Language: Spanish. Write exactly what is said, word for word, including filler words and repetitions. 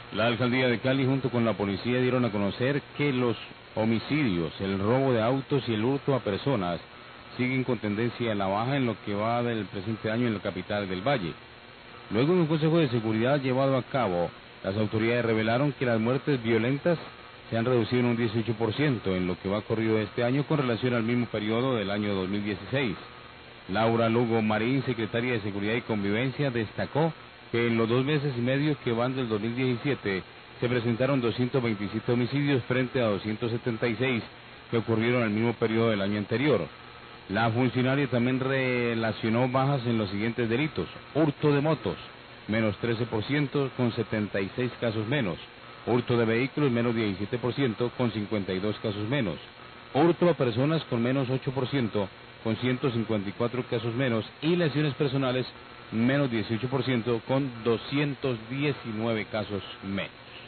La alcaldía de Cali junto con la policía dieron a conocer que los homicidios, el robo de autos y el hurto a personas siguen con tendencia a la baja en lo que va del presente año en la capital del Valle. Luego de un consejo de seguridad llevado a cabo, las autoridades revelaron que las muertes violentas se han reducido en un dieciocho por ciento en lo que va corrido este año con relación al mismo periodo del año dos mil dieciséis. Laura Lugo Marín, secretaria de Seguridad y Convivencia, destacó que en los dos meses y medio que van del dos mil diecisiete se presentaron doscientos veintisiete homicidios frente a doscientos setenta y seis que ocurrieron en el mismo periodo del año anterior. La funcionaria también relacionó bajas en los siguientes delitos: hurto de motos, menos trece por ciento con setenta y seis casos menos; hurto de vehículos, menos diecisiete por ciento con cincuenta y dos casos menos; hurto a personas con menos ocho por ciento con ciento cincuenta y cuatro casos menos; y lesiones personales, menos dieciocho por ciento con doscientos diecinueve casos menos.